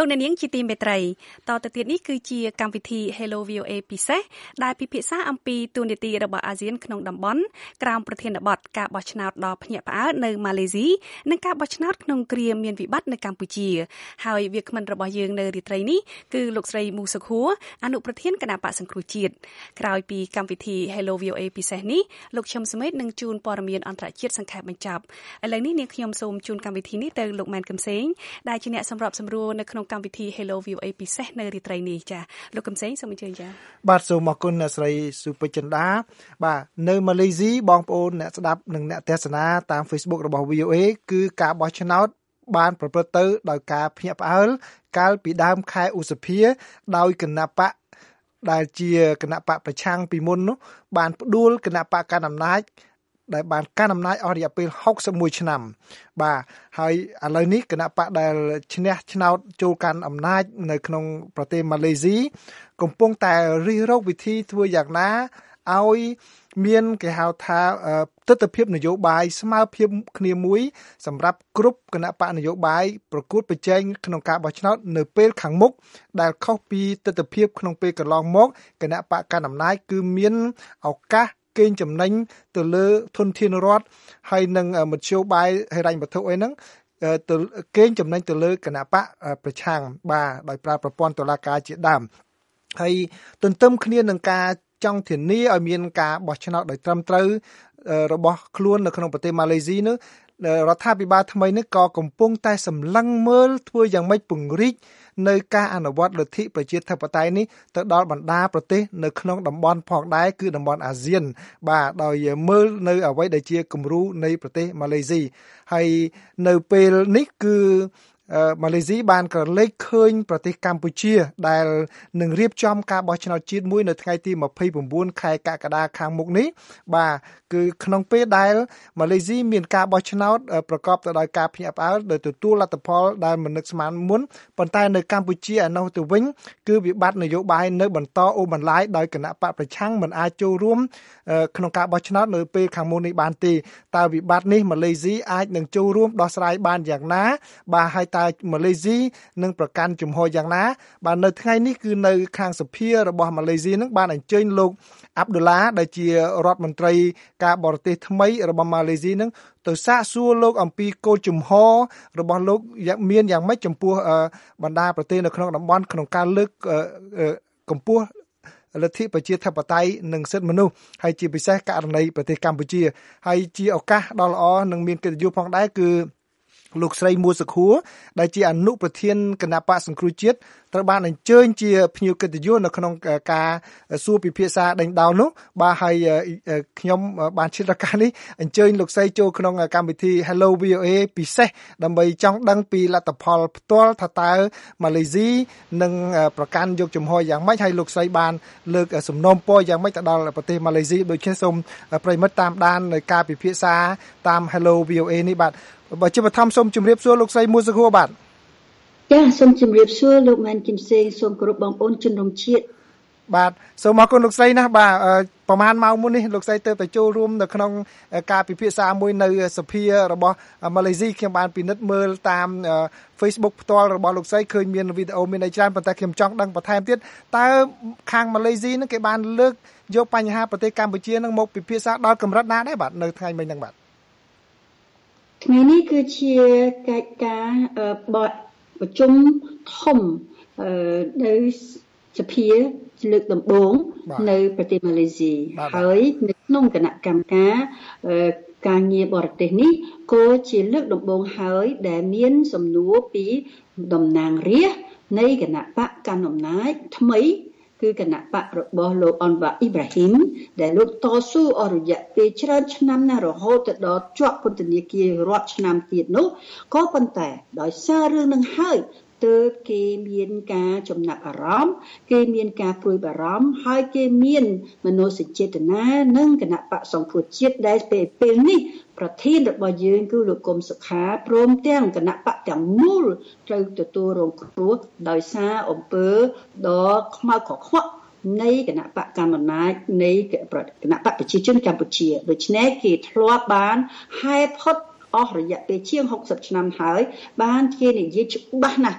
លោកអ្នកនាងជាទីមេត្រីតទៅទៀតនេះគឺជាកម្មវិធី Hello VOA ពិសេសដែលពិភាក្សាអំពីទូនីតិរបស់អាស៊ានក្នុងតំបន់ក្រោមប្រធានបទការបោះឆ្នោតដ៏ភ្ញាក់ផ្អើលនៅម៉ាឡេស៊ីនិងការបោះឆ្នោតក្នុងគ្រាមានវិបត្តិនៅកម្ពុជាហើយវាគ្មិនរបស់យើងនៅរាត្រីនេះគឺលោកស្រីមូសុខួរអនុប្រធានគណៈបក្សសង្គ្រោះជាតិក្រោយពីកម្មវិធី Hello VOA ពិសេសនេះលោកឈឹមសមេតនឹងជួនព័ត៌មានអន្តរជាតិសង្ខេបបញ្ចប់ឥឡូវនេះនាងខ្ញុំសូមជូនកម្មវិធីនេះទៅលោកម៉ែនកឹមសេងដែលជាអ្នកសម្របសម្រួលនៅក្នុងកម្មវិធី Hello VOA ពិសេសនៅរាត្រីនេះចាលោកកឹមសេងសូមអញ្ជើញចាបាទសូមអរគុណអ្នកស្រីសុពេជ្រចិន្តាបាទនៅម៉ាឡេស៊ីបងប្អូនអ្នកស្ដាប់និងអ្នកទស្សនាតាម Facebook របស់ VOA គឺការបោះឆ្នោតបានប្រព្រឹត្តទៅដោយការភ្ញាក់ផ្អើលកាលពីដើមខែឧសភាដោយគណៈបកដែលជាគណៈបកប្រឆាំងពីមុននោះបានផ្ដួលគណៈបកកណ្ដាលអំណាចដែលបានកាន់អំណាចអស់រយៈពេល61ឆ្នាំបាទហើយឥឡូវនេះគណៈបកដែលឈ្នះឆ្នោតចូលកាន់អំណាចនៅក្នុងប្រទេសម៉ាឡេស៊ីកំពុងតែរិះរកវិធីធ្វើយ៉ាងណាឲ្យមានគេហៅថាទស្សនវិជ្ជានយោបាយស្មើភាពគ្នាមួយសម្រាប់គ្រប់គណៈបកនយោបាយប្រកួតប្រជែងក្នុងការបោះឆ្នោតនៅពេលខាងមុខដែលខុសពីទស្សនវិជ្ជាក្នុងពេលកន្លងមកគណៈបកកណ្ដាលអំណាចគឺមានឱកាសកេងចំណេញទៅលើធនធានរដ្ឋហើយនឹងមធ្យោបាយហិរញ្ញវត្ថុអីហ្នឹងទៅកេងចំណេញទៅលើគណៈបកប្រឆាំងបាទដោយប្រើប្រព័ន្ធតុលាការជាដើមហើយទន្ទឹមគ្នានឹងការចង់ធានាឲ្យមានការបោះឆ្នោតដោយត្រឹមត្រូវរបស់ខ្លួននៅក្នុងប្រទេសម៉ាឡេស៊ីនោះរដ្ឋាភិបាលថ្មីនេះក៏កំពុងតែសម្លឹងមើលធ្វើយ៉ាងម៉េចពង្រីកនៅការអនុវត្តលទ្ធិប្រជាធិបតេយ្យនេះទៅដល់បណ្ដាប្រទេសនៅក្នុងតំបន់ផងដែរគឺតំបន់អាស៊ានបាទដោយមើលនៅអ្វីដែលជាគំរូនៃប្រទេសម៉ាឡេស៊ីហើយនៅពេលនេះគឺម៉ាឡេស៊ីបានក្រឡេកឃើញប្រទេសកម្ពុជាដែលនឹងរៀបចំការបោះឆ្នោតជាតិមួយនៅថ្ងៃទី29ខែកក្កដាខាងមុខនេះបាទគឺក្នុងពេលដែលម៉ាឡេស៊ីមានការបោះឆ្នោតប្រកបទៅដោយការភ្ញាក់ផ្អើលដោយទទួលលទ្ធផលដែលមិននឹកស្មានមុនប៉ុន្តែនៅកម្ពុជាឯនោះទៅវិញគឺវិបត្តិនយោបាយនៅបន្តអូសបន្លាយដោយគណៈបកប្រឆាំងមិនអាចចូលរួមក្នុងការបោះឆ្នោតនៅពេលខាងមុខនេះបានទេតើវិបត្តិនេះម៉ាឡេស៊ីអាចនឹងចូលរួមដោះស្រាយបានយ៉ាងណាបាទហើយតើម៉ាឡេស៊ីនឹងប្រកាន់ជំហរយ៉ាងណាបាទនៅថ្ងៃនេះគឺនៅខាងសភារបស់ម៉ាឡេស៊ីនឹងបានអញ្ជើញលោកអាប់ឌុលឡាដែលជារដ្ឋមន្ត្រីការបរទេសថ្មីរបស់ម៉ាឡេស៊ីនឹងទៅសាកសួរលោកអំពីគោលជំហររបស់លោកមានយ៉ាងម៉េចចំពោះបណ្ដាប្រទេសនៅក្នុងតំបន់ក្នុងការលើកកម្ពស់លទ្ធិប្រជាធិបតេយ្យនិងសិទ្ធិមនុស្សហើយជាពិសេសករណីប្រទេសកម្ពុជាហើយជាឱកាសដ៏ល្អនិងមានកិត្តិយសផងដែរគឺលោកស្រីមួសុខួរដែលជាអនុប្រធានគណៈបក្សសង្គ្រោះជាតិត្រូវបានអញ្ជើញជាភ្ញៀវកិត្តិយសនៅក្នុងការសួរពិភាក្សាដេញដោលនោះបាទហើយខ្ញុំបានឆ្លៀតឱកាសនេះអញ្ជើញលោកស្រីចូលក្នុងកម្មវិធី Hello VOA ពិសេសដើម្បីចង់ដឹងពីលទ្ធផលផ្ទាល់ថាតើម៉ាឡេស៊ីនឹងប្រកាន់យកជំហរយ៉ាងម៉េចហើយលោកស្រីបានលើកសំណូមពរយ៉ាងម៉េចទៅដល់ប្រទេសម៉ាឡេស៊ីដូច្នេះសូមប្រិមិត្តតាមដាននៃការពិភាក្សាតាម Hello VOA នេះបាទបើជាបឋមសូមជម្រាបសួរលោកស្រីមួសុខួរបាទចាសូមជម្រាបសួរលោកម៉ែនគឹមសេងសូមគោរពបងប្អូនជនរួមជាតិបាទសូមអរគុណលោកស្រីណាស់បាទប្រហែលម៉ោងមុននេះលោកស្រីទៅចូលរួមនៅក្នុងការពិភាក្សាមួយនៅសភារបស់ម៉ាឡេស៊ីខ្ញុំបានពិនិត្យមើលតាម Facebook ផ្ទាល់របស់លោកស្រីឃើញមានវីដេអូមានអីច្រើនប៉ុន្តែខ្ញុំចង់ដឹងបន្ថែមទៀតតើខាងម៉ាឡេស៊ីនឹងគេបានលើកយកបញ្ហាប្រទេសកម្ពុជានឹងមកពិភាក្សាដល់កម្រិតណាដែរបាទនៅថ្ងៃមិញហ្នឹងបាទថ្ងៃនេះគឺជាកិច្ចការប្រជុំធំនៅសភាលើកដំបូងនៅប្រទេសម៉ាឡេស៊ីហើយនៅក្នុងគណៈកម្មការការងារបរទេសនេះក៏ជាលើកដំបូងហើយដែលមានសំណួរពីតំណាងរាស្ត្រនៃគណៈបកកណ្ដាលអំណាចថ្មីគឺគណៈបករបស់លោកអនវ៉ាអ៊ីប្រាហ៊ីមដែលលោកតស៊ូអស់រយៈពេលច្រើនឆ្នាំណាស់រហូតទៅដល់ជាប់ពន្ធនាគាររាប់ឆ្នាំទៀតនោះក៏ប៉ុន្តែដោយសាររឿងនឹងហើយទើបគេមានការចំណាប់អារម្មណ៍គេមានការព្រួយបារម្ភហើយគេមានមនោសញ្ចេតនានិងគណៈបកសង្គ្រោះជាតិដែលពេលនេះប្រធានរបស់យើងគឺលោកកុំសុខាព្រមទាំងគណៈបកទាំងមូលត្រូវទទួលរងគ្រោះដោយសារអំពើដ៏ខ្មៅកខ្វក់នៃគណៈបកកណ្ដាលអំណាចនៃគណៈបកប្រជាជនកម្ពុជាដូច្នេះគេធ្លាប់បានហែផុតអស់រយៈពេលជាង60ឆ្នាំហើយបានគេនិយាយច្បាស់ណាស់ទ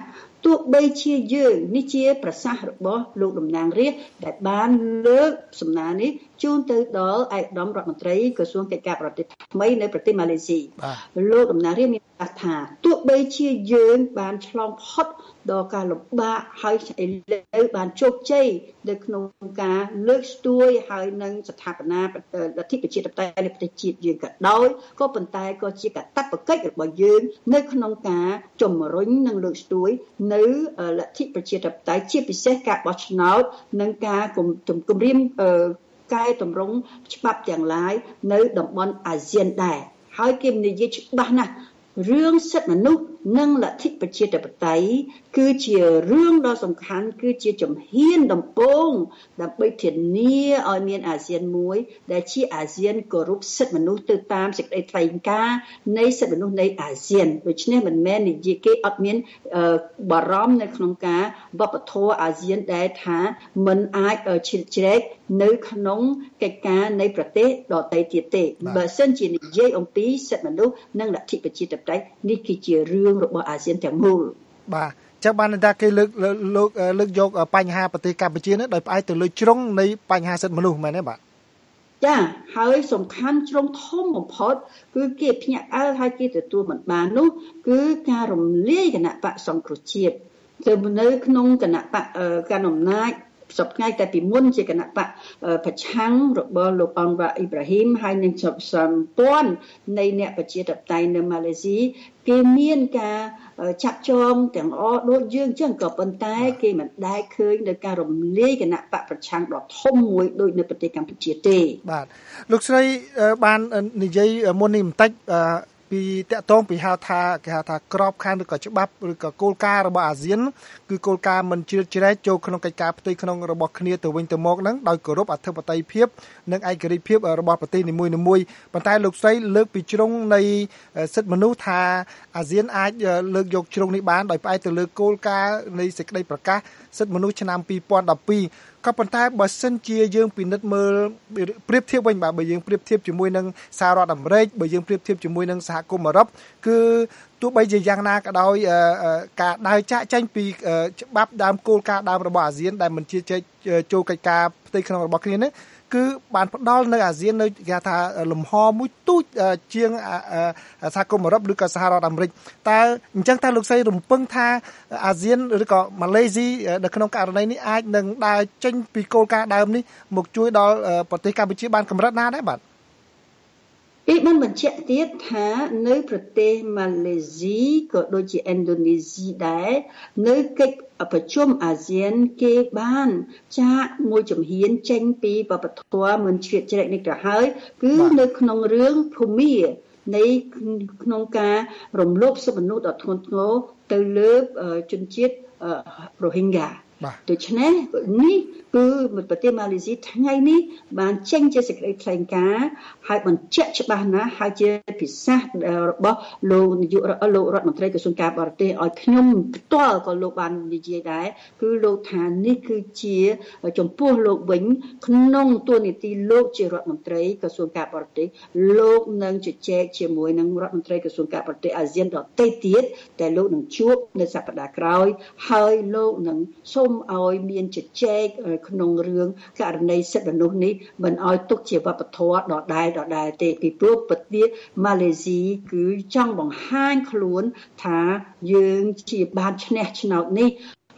ទោះបីជាយើងនេះជាប្រសាសន៍របស់លោកតំណាងរាស្ត្រដែលបានលើកសំណើនេះជូនទៅដល់ឯកឧត្តមរដ្ឋមន្ត្រីក្រសួងកិច្ចការបរទេសថ្មីនៅប្រទេសម៉ាឡេស៊ីលោកតំណាងរាស្ត្រមានប្រសាសន៍ថាទោះបីជាយើងបានឆ្លងផុតដល់ការលំបាកហើយឥឡូវបានជោគជ័យនៅក្នុងការលើកស្ទួយហើយនឹងស្ថាបនាលទ្ធិប្រជាធិបតេយ្យនៃប្រទេសជាតិយើងក៏ដោយក៏ប៉ុន្តែក៏ជាកាតព្វកិច្ចរបស់យើងនៅក្នុងការជំរុញនិងលើកស្ទួយនៅលទ្ធិប្រជាធិបតេយ្យជាពិសេសការបោះឆ្នោតនិងការគម្រាមកែតម្រង់ច្បាប់ទាំងឡាយនៅតំបន់អាស៊ានដែរហើយគេនិយាយច្បាស់ណាស់រឿងសិទ្ធិមនុស្សនិងលទ្ធិប្រជាធិបតេយ្យគឺជារឿងដ៏សំខាន់គឺជាជំហានដំបូងដើម្បីធានាឲ្យមានអាស៊ានមួយដែលជាអាស៊ានគោរពសិទ្ធិមនុស្សទៅតាមសេចក្តីថ្លែងការណ៍នៃសិទ្ធិមនុស្សនៃអាស៊ានដូច្នេះមិនមែននិយាយគេអត់មានបារម្ភនៅក្នុងការវប្បធម៌អាស៊ានដែលថាមិនអាចជ្រៀតជ្រែកនៅក្នុងកិច្ចការនៃប្រទេសដទៃទៀតទេបើសិនជានិយាយអំពីសិទ្ធិមនុស្សនិងលទ្ធិប្រជាធិបតេយ្យនេះគឺជារឿងរបស់អាស៊ានទាំងមូលបាទចឹងបានថាគេលើកយកបញ្ហាប្រទេសកម្ពុជានេះដោយផ្អែកទៅលើជ្រុងនៃបញ្ហាសិទ្ធិមនុស្សមែនទេបាទចាហើយសំខាន់ជ្រុងធំបំផុតគឺគេភ្ញាក់ផ្អើលហើយគេទទួលមិនបាននោះគឺការរំលាយគណៈបកសង្គ្រោះជាតិទៅនៅក្នុងគណៈបកកណ្ដាលអំណាចសពថ្ងៃតែពីមុនជាគណៈបកប្រឆាំងរបស់លោកអនវ៉ាអ៊ីប្រាហ៊ីមហើយនឹងសម្ព័ន្ធនៃអ្នកប្រជាធិបតេយ្យនៅម៉ាឡេស៊ីគេមានការចាក់ចងទាំងអស់ដូចយើងចឹងក៏ប៉ុន្តែគេមិនដែលឃើញនៅការរំលាយគណៈបកប្រឆាំងដ៏ធំមួយដូចនៅប្រទេសកម្ពុជាទេបាទលោកស្រីបាននិយាយមុននេះបន្តិចពីតកតងពីគេហៅថាក្របខ័ណ្ឌឬក៏ច្បាប់ឬក៏គោលការណ៍របស់អាស៊ានគឺគោលការណ៍មិនជ្រៀតជ្រែកចូលក្នុងកិច្ចការផ្ទៃក្នុងរបស់គ្នាទៅវិញទៅមកហ្នឹងដោយគោរពអធិបតេយ្យភាពនិងឯករាជ្យភាពរបស់ប្រទេសនីមួយៗប៉ុន្តែលោកស្រីលើកពីជ្រុងនៃសិទ្ធិមនុស្សថាអាស៊ានអាចលើកយកជ្រុងនេះបានដោយផ្អែកទៅលើគោលការណ៍នៃសេចក្តីប្រកាសសិទ្ធិមនុស្សឆ្នាំ2012ក៏ប៉ុន្តែបើសិនជាយើងពិនិត្យមើលប្រៀបធៀបវិញបាទបើយើងប្រៀបធៀបជាមួយនឹងសហរដ្ឋអាមេរិកបើយើងប្រៀបធៀបជាមួយនឹងសហគមន៍អឺរ៉ុបគឺទោះបីជាយ៉ាងណាក៏ដោយការដើរចាក់ចេញពីច្បាប់ដើមគោលការណ៍ដើមរបស់អាស៊ានដែលមិនជាចូលកិច្ចការផ្ទៃក្នុងរបស់គ្នានេះគឺបានផ្ដល់នៅអាស៊ាននៅគេថាលំហមួយទូចជាងសហគមន៍អឺរ៉ុបឬក៏សហរដ្ឋអាមេរិកតើអញ្ចឹងតើលោកស្រីរំពឹងថាអាស៊ានឬក៏ម៉ាឡេស៊ីនៅក្នុងករណីនេះអាចនឹងដើរចេញពីគោលការណ៍ដើមនេះមកជួយដល់ប្រទេសកម្ពុជាបានកម្រិតណាដែរបាទគេបានបញ្ជាក់ទៀតថានៅប្រទេសម៉ាឡេស៊ីក៏ដូចជាឥណ្ឌូនេស៊ីដែរនៅកិច្ចប្រជុំអាស៊ានគេបានចាកមួយជំហានចេញពីវប្បធម៌មិនជ្រៀតជ្រែកនេះទៅហើយគឺនៅក្នុងរឿងភូមានៃក្នុងការរំលោភសិទ្ធិមនុស្សដ៏ធ្ងន់ធ្ងរទៅលើជនជាតិរ៉ូហិងហ្គាដូច្នេះនេះគឺប្រទេសម៉ាឡេស៊ីថ្ងៃនេះបានចេញជាសេចក្តីថ្លែងការណ៍ហើយបញ្ជាក់ច្បាស់ណាស់ហើយជាពិសេសរបស់លោកនាយកលោករដ្ឋមន្ត្រីក្រសួងការបរទេសឲ្យខ្ញុំផ្ទាល់ក៏លោកបាននិយាយដែរគឺលោកថានេះគឺជាចំពោះលោកវិញក្នុងទួនាទីលោកជារដ្ឋមន្ត្រីក្រសួងការបរទេសលោកនឹងជជែកជាមួយនឹងរដ្ឋមន្ត្រីក្រសួងការបរទេសអាស៊ានដទៃទៀតតែលោកនឹងជួបនៅសប្តាហ៍ក្រោយហើយលោកនឹងសូមឲ្យមានជជែកក្នុងរឿងករណីសិទ្ធិមនុស្សនេះមិនឲ្យទុកជាវប្បធម៌ដដែលទេពីព្រោះប្រទេសម៉ាឡេស៊ីគឺចង់បង្ហាញខ្លួនថាយើងជាបានឈ្នះឆ្នោតនេះ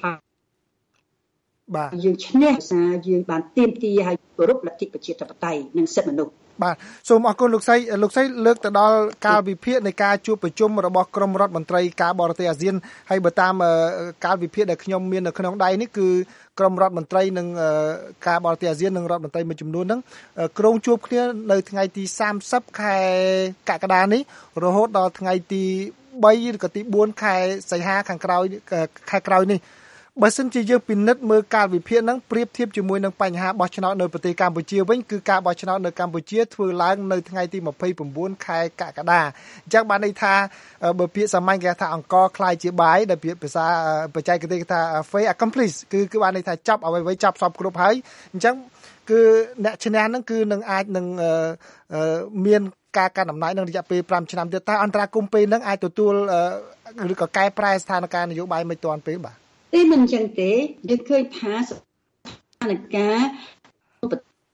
បាទយើងឈ្នះសារយើងបានទាមទារឲ្យគោរពលទ្ធិប្រជាធិបតេយ្យនិងសិទ្ធិមនុស្សបាទសូមអរគុណលោកស្រីលើកទៅដល់កាលវិភាគនៃការជួបប្រជុំរបស់ក្រុមរដ្ឋមន្ត្រីការបរទេសអាស៊ានហើយបើតាមកាលវិភាគដែលខ្ញុំមាននៅក្នុងដៃនេះគឺក្រុមរដ្ឋមន្ត្រីនិងការបរទេសអាស៊ាននិងរដ្ឋមន្ត្រីមួយចំនួនហ្នឹងក្រុងជួបគ្នានៅថ្ងៃទី30ខែកក្កដានេះរហូតដល់ថ្ងៃទី3ឬក៏ទី4ខែសីហាខាងក្រោយខែក្រោយនេះបើសិនជាយើងពិនិត្យមើលកាលវិភាគហ្នឹងប្រៀបធៀបជាមួយនឹងបញ្ហាបោះឆ្នោតនៅប្រទេសកម្ពុជាវិញគឺការបោះឆ្នោតនៅកម្ពុជាធ្វើឡើងនៅថ្ងៃទី29ខែកក្កដាអញ្ចឹងបានន័យថាបើពាក្យសាមញ្ញគេថាអង្គខ្លាយជាបាយដែលពាក្យភាសាបច្ចេកទេសគេថា fait accompli គឺបានន័យថាចប់អ្វីៗចប់សពគ្រប់ហើយអញ្ចឹងគឺអ្នកឈ្នះហ្នឹងគឺនឹងអាចនឹងមានការកាន់អំណាចនឹងរយៈពេល5ឆ្នាំទៀតតើអន្តរាគមន៍ពេលហ្នឹងអាចទទួលឬក៏កែប្រែស្ថានភាពនយោបាយមិនទាន់ពេកបាទទេមិនចឹងទេយើងឃើញថាស្ថានភាព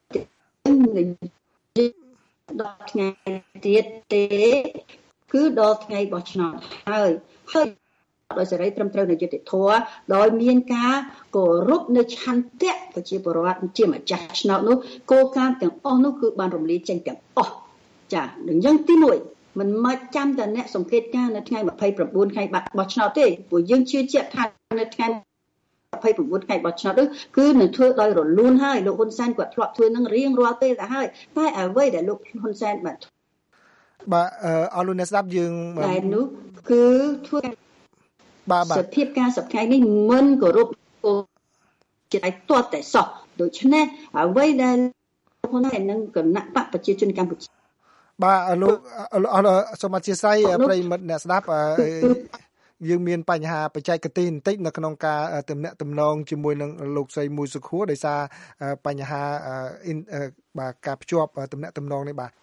ដល់ថ្ងៃទៀតទេគឺដល់ថ្ងៃបោះឆ្នោតហើយដោយសេរីត្រឹមត្រូវនៃយុត្តិធម៌ដោយមានការគោរពនៅឆន្ទៈប្រជាពលរដ្ឋជាម្ចាស់ឆ្នោតនោះគោលការណ៍ទាំងអស់នោះគឺបានរំលាយចេញទាំងអស់ចាអញ្ចឹងទី1មិនមកចាំតែអ្នកសង្កេតការនៅថ្ងៃ29ខែបោះឆ្នោតទេព្រោះយើងជឿជាក់ថានៅថ្ងៃ29ខែបោះឆ្នោតនោះគឺនឹងធ្វើដោយរលូនហើយលោកហ៊ុនសែនគាត់ធ្លាប់ធ្វើនឹងរៀងរាល់ពេលទៅហើយតែអ្វីដែលលោកហ៊ុនសែនបាទអរលោកអ្នកស្ដាប់យើងតែនោះគឺធ្វើសភាពការសប្តាហ៍នេះមិនគោរពជាដៃទាត់តែសោះដូច្នេះអ្វីដែលហ៊ុនសែននឹងគណៈបកប្រជាជនកម្ពុជាបាទលោកសូមអធិស្ឋានប្រិយមិត្តអ្នកស្ដាប់យើងមានបញ្ហាបច្ចេកទេសបន្តិចនៅក្នុងការទំនាក់ទំនងជាមួយនឹងលោកស្រីមួយសុខួរដោយសារបញ្ហាបាទការភ្ជាប់ទំនាក់ទំនងនេះបាទ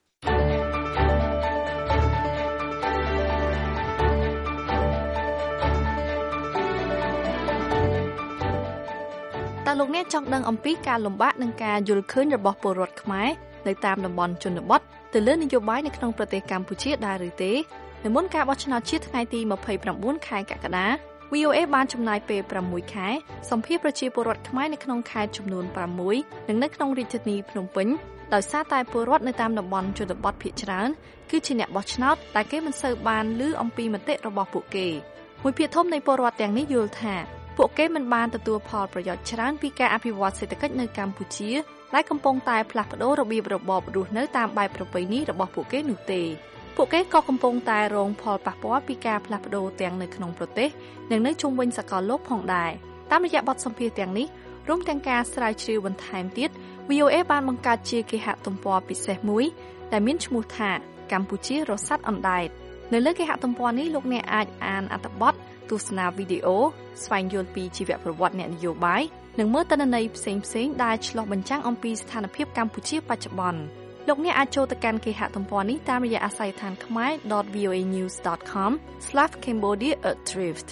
តើលោកអ្នកចង់ដឹងអំពីការលំបាកនិងការយល់ឃើញរបស់ពលរដ្ឋខ្មែរនៅតាមតំបន់ជនបទទៅលើនយោបាយនៅក្នុងប្រទេសកម្ពុជាដែរឬទេនៅមុនការបោះឆ្នោតជាតិថ្ងៃទី29ខែកក្កដា VOA បានចំណាយពេល6ខែសម្ភាសប្រជាពលរដ្ឋខ្មែរនៅក្នុងខេត្តចំនួន6និងនៅក្នុងរាជធានីភ្នំពេញដោយសារតែពលរដ្ឋនៅតាមតំបន់ជនបទភាគច្រើនគឺជាអ្នកបោះឆ្នោតតែគេមិនសូវបានឮអំពីមតិរបស់ពួកគេមួយភាគធំនៃពលរដ្ឋទាំងនេះយល់ថាពួកគេមិនបានទទួលផលប្រយោជន៍ច្រើនពីការអភិវឌ្ឍសេដ្ឋកិច្ចនៅកម្ពុជាដែលកំពុងតែផ្លាស់ប្ដូររបៀបរបបរស់នៅតាមបែបប្រពៃណីរបស់ពួកគេនោះទេពួកគេក៏កំពុងតែរងផលប៉ះពាល់ពីការផ្លាស់ប្ដូរទាំងនៅក្នុងប្រទេសនិងនៅជុំវិញសកលលោកផងដែរតាមរយៈបទសម្ភាសន៍ទាំងនេះរួមទាំងការស្រាវជ្រាវបន្ថែមទៀត VOA បានបង្កើតជាគេហទំព័រពិសេសមួយដែលមានឈ្មោះថាកម្ពុជារស័ព្ទអណ្ដែតនៅលើគេហទំព័រនេះលោកអ្នកអាចអានអត្ថបទទស្សនាវីដេអូស្វែងយល់ពីជីវប្រវត្តិអ្នកនយោបាយនិងមើលទិន្នន័យផ្សេងៗដែលឆ្លុះបញ្ចាំងអំពីស្ថានភាពកម្ពុជាបច្ចុប្បន្នលោកអ្នកអាចចូលទៅកាន់គេហទំព័រនេះតាមរយៈអាស័យដ្ឋានkhmer.voanews.com/Cambodia@drift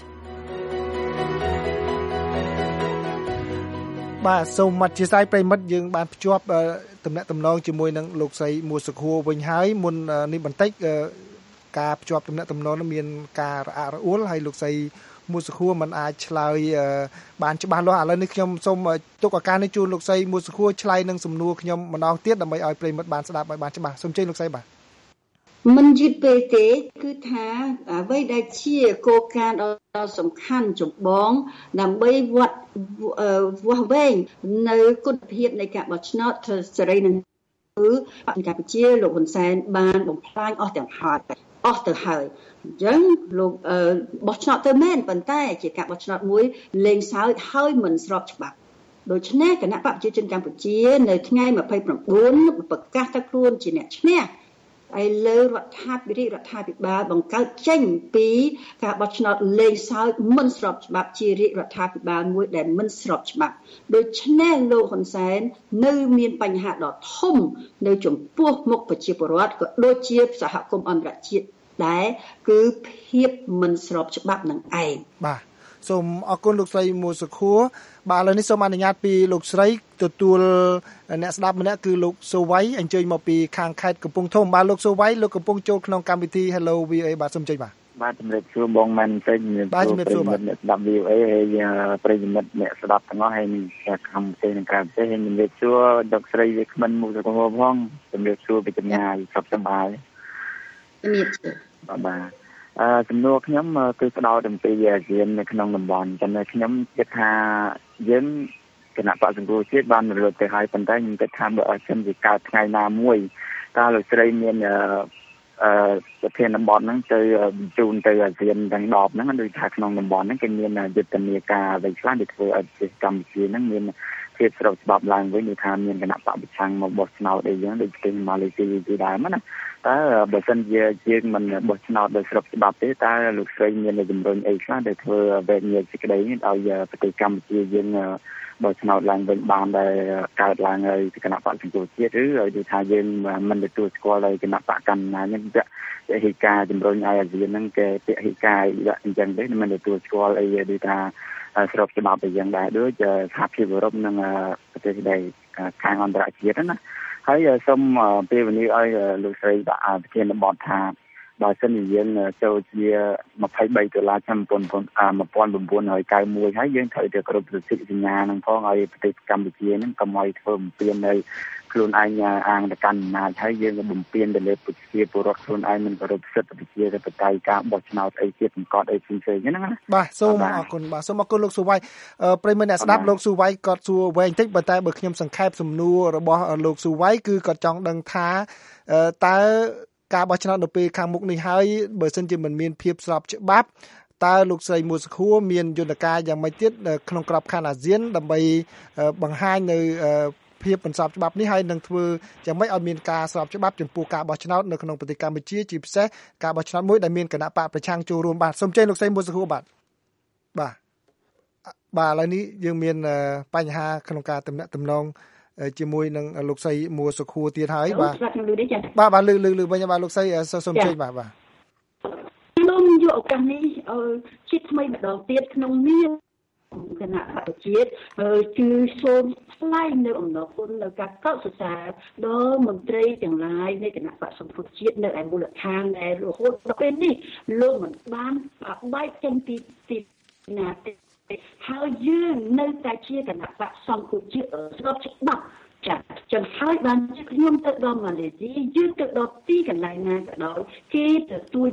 បាទសូមអធិស្ឋានប្រិមិត្តយើងបានភ្ជាប់ទំនាក់ទំនងជាមួយនឹងលោកស្រីមួសុខួរវិញហើយមុននេះបន្តិចការភ្ជាប់ទំនាក់ទំនងនោះមានការរអាក់រអួលហើយលោកស្រីមួសុខួរមិនអាចឆ្លើយបានច្បាស់លាស់ឥឡូវនេះខ្ញុំសូមទុកឱកាសនេះជូនលោកស្រីមួសុខួរឆ្លើយនឹងសំណួរខ្ញុំម្ដងទៀតដើម្បីឲ្យប្រិយមិត្តបានស្ដាប់ឲ្យបានច្បាស់សូមជើញលោកស្រីបាទមិនយឺតពេកទេគឺថាអ្វីដែលជាគោលការណ៍ដ៏សំខាន់ចម្បងដើម្បីវាស់វែងនៅគុណភាពនៃការបោះឆ្នោតសេរីនឹងគឺកម្ពុជាលោកហ៊ុនសែនបានបំផ្លាញអស់ទៅហើយអញ្ចឹងលោកបោះឆ្នោតទៅមែនប៉ុន្តែជាការបោះឆ្នោតមួយលេងសើចហើយមិនស្របច្បាប់ដូច្នេះគណៈបកប្រជាជនកម្ពុជានៅថ្ងៃ29ប្រកាសថាខ្លួនជាអ្នកឈ្នះហើយលើរដ្ឋាភិបាលបង្កើតចេញពីការបោះឆ្នោតលេងសើចមិនស្របច្បាប់ជារាជរដ្ឋាភិបាលមួយដែលមិនស្របច្បាប់ដូច្នេះលោកហ៊ុនសែននៅមានបញ្ហាដ៏ធំនៅចំពោះមុខប្រជាពលរដ្ឋក៏ដូចជាសហគមន៍អន្តរជាតិដែរគឺភាពមិនស្របច្បាប់នឹងឯងបាទសូមអរគុណលោកស្រីមួសុខួរបាទឥឡូវនេះសូមអនុញ្ញាតពីលោកស្រីទទួលអ្នកស្ដាប់ម្នាក់គឺលោកសូវ័យអញ្ជើញមកពីខាងខេត្តកំពង់ធំបាទលោកសូវ័យលោកកំពុងចូលក្នុងកម្មវិធី Hello VOA បាទសូមជ័យបាទជំរាបសួរបងមែនទេជំរាបសួរអ្នកស្ដាប់ VOA ហើយប្រិយមិត្តអ្នកស្ដាប់ទាំងអស់ហើយនឹងកម្មវិធីនឹងក្រៅប្រទេសហើយជំរាបសួរលោកស្រីវាគ្មិនមួសុខួរផងជំរាបសួរពីចម្ងាយសុខសប្បាយជំរាបសួរបាទចំនួនខ្ញុំគឺផ្ដោតអំពីអាស៊ាននៅក្នុងតំបន់តែខ្ញុំគិតថាយើងគណៈបក្សសង្គ្រោះជាតិបានរត់ទៅហើយប៉ុន្តែខ្ញុំគិតថាបើឲ្យខ្ញុំវាកើតថ្ងៃណាមួយតើលោកស្រីមានប្រធានតំបន់ហ្នឹងទៅបញ្ជូនទៅអាស៊ានទាំង10ហ្នឹងដូចថាក្នុងតំបន់ហ្នឹងគេមានយុទ្ធនាការអ្វីខ្លះដែលធ្វើឲ្យប្រទេសកម្ពុជាហ្នឹងមានភាពស្របច្បាប់ឡើងវិញដូចថាមានគណៈបកប្រឆាំងមកបោះឆ្នោតអីចឹងដូចប្រទេសម៉ាឡេស៊ីជាដើមណាតើបើសិនជាយើងមិនបោះឆ្នោតដោយស្របច្បាប់ទេតើលោកស្រីមានជំរុញអីខ្លះដែលធ្វើវេទនាសេចក្តីនេះឲ្យប្រទេសកម្ពុជាយើងបោះឆ្នោតឡើងវិញបានដែលកើតឡើងហើយគណៈបកសង្គ្រោះជាតិឬឲ្យថាយើងមិនទទួលស្គាល់ឲ្យគណៈបកកណ្ដាលហ្នឹងពាក្យហេការជំរុញឲ្យអាស៊ានហ្នឹងគេពាក្យហេការអញ្ចឹងទេមិនទទួលស្គាល់អីដូចថាស្របច្បាប់ទៅយ៉ាងដែរដូចសហភាពអឺរ៉ុបនិងប្រទេសដែលខាងអន្តរជាតិណាហើយសូមពេលវេលាឲ្យលោកស្រីប្រធានបទថាបើសិនជាយើងចូលជា$23ឆ្នាំ1991ហើយយើងត្រូវតែគ្រប់សិទ្ធិសញ្ញានឹងផងឲ្យប្រទេសកម្ពុជានឹងកុំឲ្យធ្វើបំពាននៅខ្លួនឯងអាងតកាន់អំណាចហើយយើងក៏បំពានទៅលើប្រជាពលរដ្ឋខ្លួនឯងមិនគោរពសិទ្ធិប្រជាធិបតេយ្យការបោះឆ្នោតអីទៀតបង្កត់អីផ្សេងៗហ្នឹងណាបាទសូមអរគុណបាទសូមអរគុណលោកស៊ូវ៉ៃប្រិយមិត្តអ្នកស្ដាប់លោកស៊ូវ៉ៃគាត់សួរវែងបន្តិចប៉ុន្តែបើខ្ញុំសង្ខេបសំណួររបស់លោកស៊ូវ៉ៃគឺគាត់ចង់ដឹងថាតើការបោះឆ្នោតនៅពេលខាងមុខនេះហើយបើសិនជាមិនមានភាពស្របច្បាប់តើលោកស្រីមួសខួរមានយន្តការយ៉ាងម៉េចទៀតក្នុងក្របខ័ណ្ឌអាស៊ានដើម្បីបង្ហាញនៅភាពមិនស្របច្បាប់នេះហើយនឹងធ្វើយ៉ាងម៉េចឲ្យមានការស្របច្បាប់ចំពោះការបោះឆ្នោតនៅក្នុងប្រទេសកម្ពុជាជាពិសេសការបោះឆ្នោតមួយដែលមានគណៈបកប្រឆាំងចូលរួមបាទសូមជើញលោកស្រីមួសខួរបាទឥឡូវនេះយើងមានបញ្ហាក្នុងការទំនាក់ទំនងជាមួយនឹងលោកស្រីមួសខួរទៀតហើយបាទលឺវិញបាទលោកស្រីសូមជើញបាទខ្ញុំយកឱកាសនេះជាថ្មីម្ដងទៀតក្នុងនាមគណៈបកជាតិគឺសូមថ្លែងនៅអំណរគុណនៅការកោតសរសើរដល់មន្ត្រីទាំងឡាយនៃគណៈបកសង្គ្រោះជាតិនៅឯមូលដ្ឋានដែលរហូតដល់ពេលនេះលោកមិនបានបែកចេញពីណាទេហើយយើងនៅតែជាគណៈបកសង្គ្រោះជាតិស្របច្បាប់ចា៎ចឹងហើយបានជាខ្ញុំទៅដល់ម៉ាឡេស៊ីយើងទៅដល់ទីកន្លែងណាក៏ដោយគេទទួល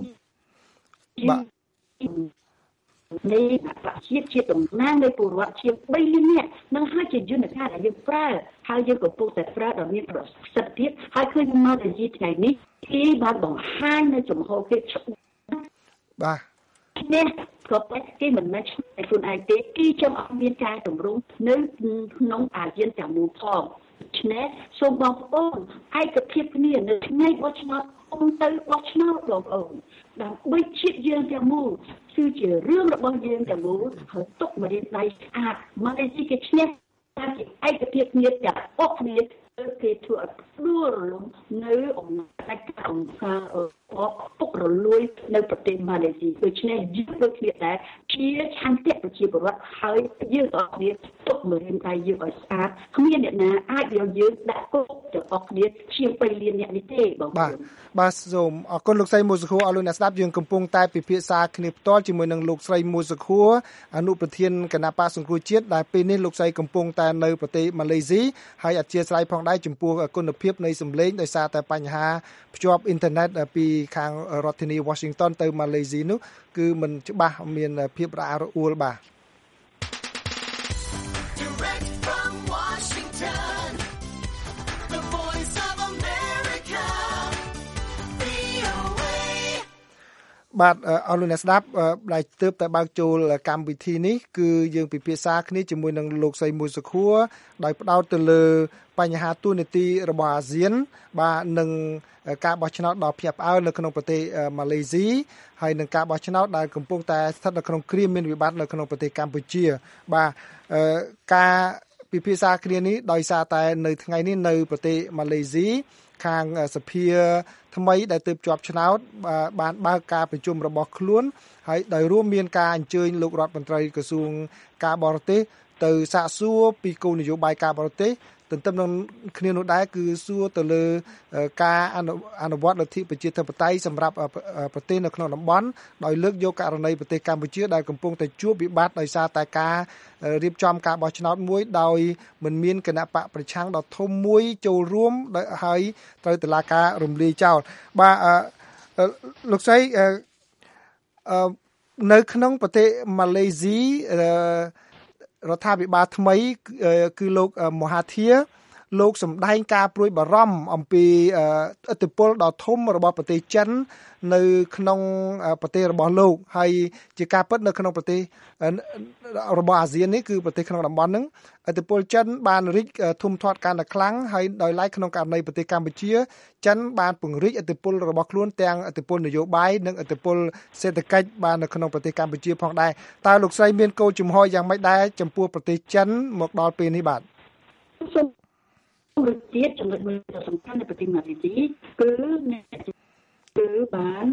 នៃជាតិតំណាងនៃពលរដ្ឋជាង3លាននាក់នឹងហើយជាយន្តការដែលយើងប្រើហើយយើងកំពុងតែប្រើដល់មានប្រសិទ្ធភាពហើយឃើញមកដល់ថ្ងៃនេះគេបានបង្ហាញនៅចំហគេបាទនេះក៏តែគេមិនមែនតែខ្លួនឯងទេគេចង់ឲ្យមានការទម្រង់នៅក្នុងអាស៊ានទាំងមូលផងឆ្នេះសូមបងប្អូនឯកភាពគ្នានៅថ្ងៃបោះឆ្នោតទៅបោះឆ្នោតបងប្អូនដើម្បីជាតិយើងទាំងមូលគឺជារឿងរបស់យើងទាំងមូលហើយទុកមករៀនដៃស្អាតមកតែគេឆ្នេះតាមជាឯកភាពគ្នាទាំងអស់គ្នាគេធ្វើឲ្យដួលរលំនៅអំណាចអង្គការពុករលួយនៅប្រទេសម៉ាឡេស៊ីដូច្នេះយើងដូចគ្នាដែរជាឆន្ទៈប្រជាពលរដ្ឋហើយយើងអស់គ្នាទុកមករៀនដៃយើងឲ្យស្អាតគ្មានអ្នកណាអាចយកយើងដាក់គុកទាំងអស់គ្នាជាង3លានអ្នកនេះទេបងប្អូនបាទសូមអរគុណលោកស្រីមួសខួរអរលោកអ្នកស្ដាប់យើងកំពុងតែពិភាក្សាគ្នាផ្ទាល់ជាមួយនឹងលោកស្រីមួសខួរអនុប្រធានគណៈបកសង្គ្រោះជាតិដែលពេលនេះលោកស្រីកំពុងតែនៅប្រទេសម៉ាឡេស៊ីហើយអធិស្ឋានផងដែរចំពោះគុណភាពនៃសម្លេងដោយសារតែបញ្ហាភ្ជាប់អ៊ីនធឺណិតពីខាងរដ្ឋធានី Washington ទៅម៉ាឡេស៊ីនោះគឺមិនច្បាស់មានភាពរអាក់រអួលបាទបាទអរលោកអ្នកស្ដាប់ដែលទើបតែបើកចូលកម្មវិធីនេះគឺយើងពិភាក្សាគ្នាជាមួយនឹងលោកស្រីមួសខួរដោយផ្ដោតទៅលើបញ្ហាទូនាទីរបស់អាស៊ានបាទនឹងការបោះឆ្នោតដ៏ភ្ញាក់ផ្អើលនៅក្នុងប្រទេសម៉ាឡេស៊ីហើយនឹងការបោះឆ្នោតដែលកំពុងតែស្ថិតនៅក្នុងគ្រាមានវិបត្តិនៅក្នុងប្រទេសកម្ពុជាបាទការពិភាក្សាគ្នានេះដោយសារតែនៅថ្ងៃនេះនៅប្រទេសម៉ាឡេស៊ីខាងសភាថ្មីដែលទើបជាប់ឆ្នោតបានបើកការប្រជុំរបស់ខ្លួនហើយដោយរួមមានការអញ្ជើញលោករដ្ឋមន្ត្រីក្រសួងការបរទេសទៅសាកសួរពីគោលនយោបាយការបរទេសទន្ទឹមនឹងគ្នានោះដែរគឺសួរទៅលើការអនុវត្តលទ្ធិប្រជាធិបតេយ្យសម្រាប់ប្រទេសនៅក្នុងតំបន់ដោយលើកយកករណីប្រទេសកម្ពុជាដែលកំពុងតែជួបវិបត្តិដោយសារតែការរៀបចំការបោះឆ្នោតមួយដោយមិនមានគណៈបកប្រឆាំងដ៏ធំមួយចូលរួមហើយត្រូវតុលាការរំលាយចោលបាទលោកស្រីនៅក្នុងប្រទេសម៉ាឡេស៊ីរដ្ឋាភិបាលថ្មីគឺលោកមហាធាលោកសម្ដែងការព្រួយបារម្ភអំពីឥទ្ធិពលដ៏ធំរបស់ប្រទេសចិននៅក្នុងប្រទេសរបស់លោកហើយជាការពិតនៅក្នុងប្រទេសរបស់អាស៊ាននេះគឺប្រទេសក្នុងតំបន់ហ្នឹងឥទ្ធិពលចិនបានរីកធំធាត់កាន់តែខ្លាំងហើយដោយឡែកក្នុងករណីប្រទេសកម្ពុជាចិនបានពង្រីកឥទ្ធិពលរបស់ខ្លួនទាំងឥទ្ធិពលនយោបាយនិងឥទ្ធិពលសេដ្ឋកិច្ចបាននៅក្នុងប្រទេសកម្ពុជាផងដែរតើលោកស្រីមានគោលជំហរយ៉ាងម៉េចដែរចំពោះប្រទេសចិនមកដល់ពេលនេះបាទមួយទៀតចំណុចមួយដ៏សំខាន់នៃប្រទេសម៉ាឡេស៊ីគឺបាន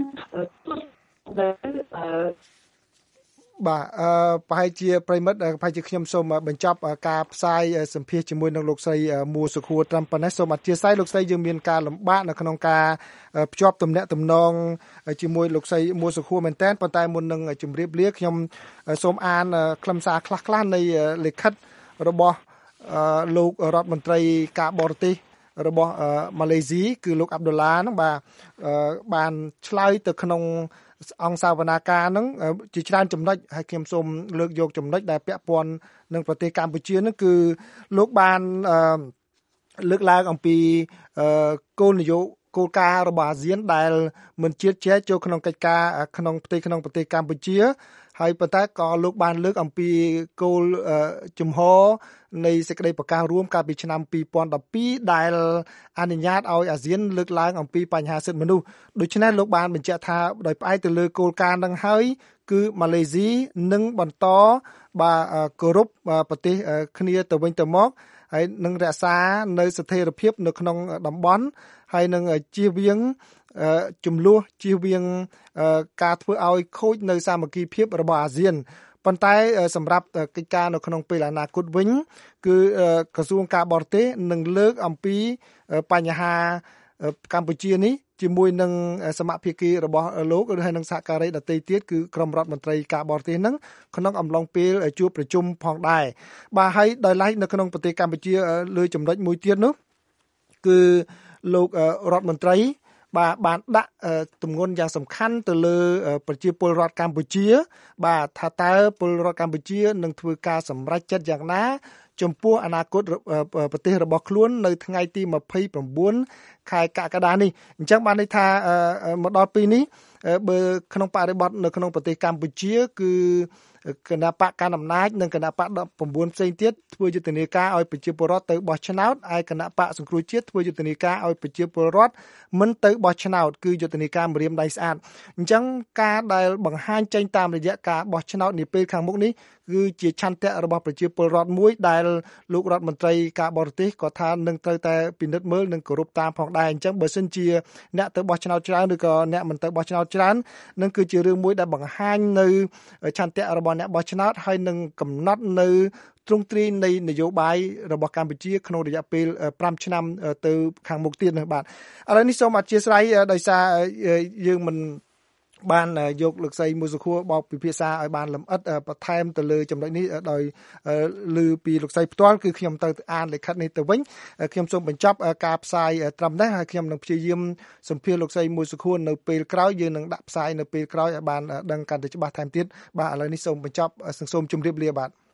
បាទប្រហែលជាប្រិមិត្តប្រហែលជាខ្ញុំសូមបញ្ចប់ការផ្សាយសម្ភាសជាមួយនឹងលោកស្រីមួសុខួរត្រឹមប៉ុណ្ណេះសូមអធិស្ឋានលោកស្រីយើងមានការលំបាកនៅក្នុងការភ្ជាប់ទំនាក់ទំនងជាមួយលោកស្រីមួសុខួរមែនតើប៉ុន្តែមុននឹងជម្រាបលាខ្ញុំសូមអានខ្លឹមសារខ្លះៗនៃលិខិតរបស់លោករដ្ឋមន្ត្រីការបរទេសរបស់ម៉ាឡេស៊ីគឺលោកអាប់ឌុលឡាហ្នឹងបានឆ្លើយទៅក្នុងអង្គសាវនាការហ្នឹងជាច្រើនចំណុចហើយខ្ញុំសូមលើកយកចំណុចដែលពាក់ព័ន្ធនឹងប្រទេសកម្ពុជាហ្នឹងគឺលោកបានលើកឡើងអំពីគោលការណ៍របស់អាស៊ានដែលមិនជៀសជែកចូលក្នុងកិច្ចការក្នុងប្រទេសកម្ពុជាហើយប៉ុន្តែក៏លោកបានលើកអំពីគោលជំហរនៃសេចក្តីប្រកាសរួមកាលពីឆ្នាំ2012ដែលអនុញ្ញាតឲ្យអាស៊ានលើកឡើងអំពីបញ្ហាសិទ្ធិមនុស្សដូច្នេះលោកបានបញ្ជាក់ថាដោយផ្អែកទៅលើគោលការណ៍នឹងហើយគឺម៉ាឡេស៊ីនឹងបន្តគោរពប្រទេសគ្នាទៅវិញទៅមកហើយនឹងរក្សានៅស្ថិរភាពនៅក្នុងតំបន់ហើយនឹងជៀសវាងចំនួនជៀសវាងការធ្វើឲ្យខូចនៅសាមគ្គីភាពរបស់អាស៊ានប៉ុន្តែសម្រាប់កិច្ចការនៅក្នុងពេលអនាគតវិញគឺក្រសួងការបរទេសនឹងលើកអំពីបញ្ហាកម្ពុជានេះជាមួយនឹងសមាភិកីរបស់លោកឬហើយនឹងសហការីដទៃទៀតគឺក្រុមរដ្ឋមន្ត្រីការបរទេសហ្នឹងក្នុងអំឡុងពេលជួបប្រជុំផងដែរបាទហើយដោយឡែកនៅក្នុងប្រទេសកម្ពុជាលើចំណុចមួយទៀតនោះគឺលោករដ្ឋមន្ត្រីបានដាក់ទម្ងន់យ៉ាងសំខាន់ទៅលើប្រជាពលរដ្ឋកម្ពុជាបាទថាតើពលរដ្ឋកម្ពុជានឹងធ្វើការសម្រេចចិត្តយ៉ាងណាចំពោះអនាគតប្រទេសរបស់ខ្លួននៅថ្ងៃទី29ខែកក្កដានេះអញ្ចឹងបានន័យថាមកដល់ពេលនេះបើក្នុងបរិបទនៅក្នុងប្រទេសកម្ពុជាគឺគណៈបកកណ្ដាលអំណាចនិងគណៈបក19ផ្សេងទៀតធ្វើយុទ្ធនាការឲ្យប្រជាពលរដ្ឋទៅបោះឆ្នោតហើយគណៈបកសង្គ្រោះជាតិធ្វើយុទ្ធនាការឲ្យប្រជាពលរដ្ឋមិនទៅបោះឆ្នោតគឺយុទ្ធនាការម្រាមដៃស្អាតអញ្ចឹងការដែលបង្ហាញចេញតាមរយៈការបោះឆ្នោតនាពេលខាងមុខនេះគឺជាឆន្ទៈរបស់ប្រជាពលរដ្ឋមួយដែលលោករដ្ឋមន្ត្រីការបរទេសក៏ថានឹងត្រូវតែពិនិត្យមើលនិងគោរពតាមផងដែរអញ្ចឹងបើសិនជាអ្នកទៅបោះឆ្នោតច្រើនឬក៏អ្នកមិនទៅបោះឆ្នោតច្រើននឹងគឺជារឿងមួយដែលបង្ហាញនៅឆន្ទៈរបស់អ្នកបោះឆ្នោតហើយនឹងកំណត់នៅទ្រង់ទ្រាយនៃនយោបាយរបស់កម្ពុជាក្នុងរយៈពេល5ឆ្នាំទៅខាងមុខទៀតនោះបាទឥឡូវនេះសូមអធិស្ឋានដោយសារយើងមិនបានយកលោកស្រីមួយសុខួរបោកពិភាក្សាឲ្យបានលម្អិតបន្ថែមទៅលើចំណុចនេះដោយឮពីលោកស្រីផ្ទាល់គឺខ្ញុំទៅអានលិខិតនេះទៅវិញខ្ញុំសូមបញ្ចប់ការផ្សាយត្រឹមនេះហើយខ្ញុំនឹងព្យាយាមសម្ភាសន៍លោកស្រីមួយសុខួរនៅពេលក្រោយយើងនឹងដាក់ផ្សាយនៅពេលក្រោយឲ្យបានដឹងកាន់តែច្បាស់ថែមទៀតបាទឥឡូវនេះសូមបញ្ចប់សូមជម្រាបលាបាទ